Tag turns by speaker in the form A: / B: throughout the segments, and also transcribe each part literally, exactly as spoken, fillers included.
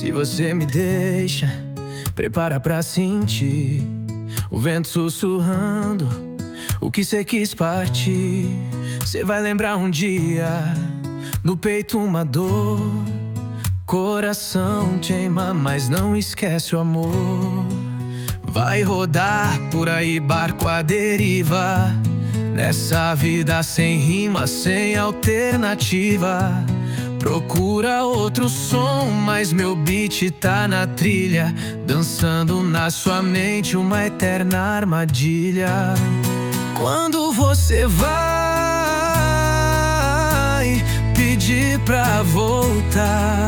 A: Se você me deixa, prepara pra sentir o vento sussurrando o que cê quis partir. Cê vai lembrar um dia, no peito uma dor, coração teima, mas não esquece o amor. Vai rodar por aí barco à deriva, nessa vida sem rima, sem alternativa. Procura outro som, mas meu beat tá na trilha, dançando na sua mente uma eterna armadilha. Quando você vai pedir pra voltar,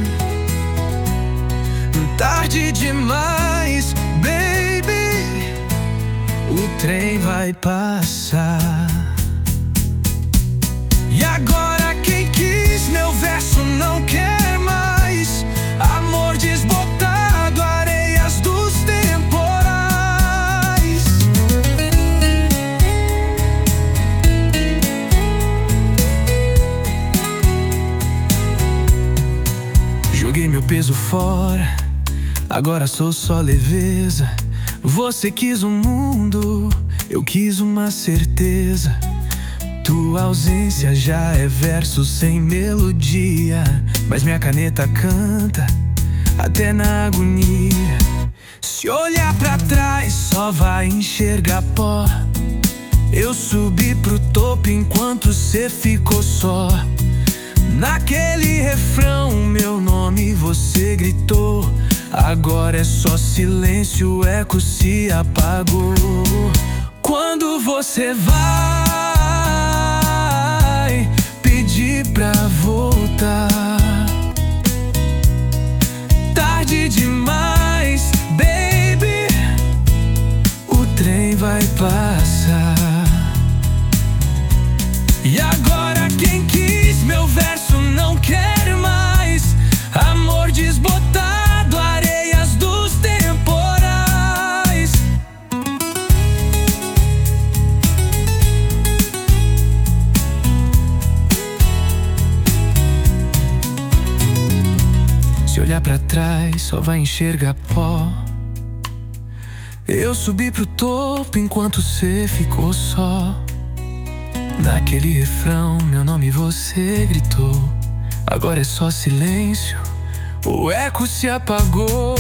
A: tarde demais, baby, o trem vai passar. E agora quem quis meu verso não quer mais, amor desbotado, areias dos temporais. Joguei meu peso fora, agora sou só leveza. Você quis um mundo, eu quis uma certeza. Tua ausência já é verso sem melodia, mas minha caneta canta até na agonia. Se olhar pra trás só vai enxergar pó. Eu subi pro topo enquanto cê ficou só. Naquele refrão meu nome você gritou. Agora é só silêncio, o eco se apagou. Quando você vai pedir pra voltar, tarde demais, baby, o trem vai passar. E agora quem quis meu verso não quer mais, amor desbotado, areias dos temporais. Se olhar pra trás só vai enxergar pó. Eu subi pro topo enquanto cê ficou só. Naquele refrão meu nome você gritou. Agora é só silêncio, o eco se apagou.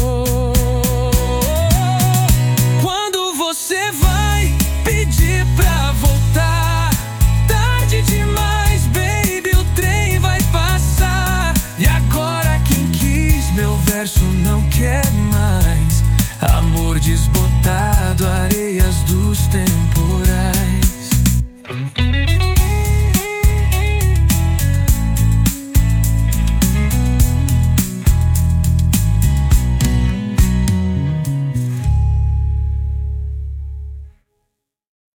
A: Quando você vai pedir pra voltar, tarde demais, baby, o trem vai passar. E agora quem quis meu verso não quer mais, amor desbotado, areias dos tempos.